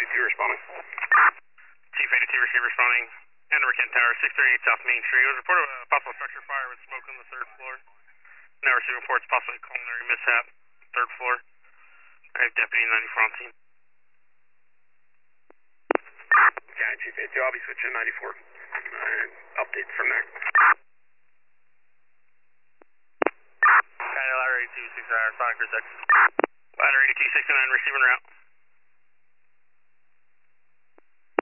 82 responding. Chief 82 receiver responding. Andover Kent Tower, 638 South Main Street. It was reported a possible structure fire with smoke on the third floor. Now receiving reports possibly culinary mishap, third floor. I have Deputy 94 on scene. Okay, Chief 82, I'll be switching 94. Update from there. Ladder 82, 69, responding for 6. Ladder 82, 69, receiving route.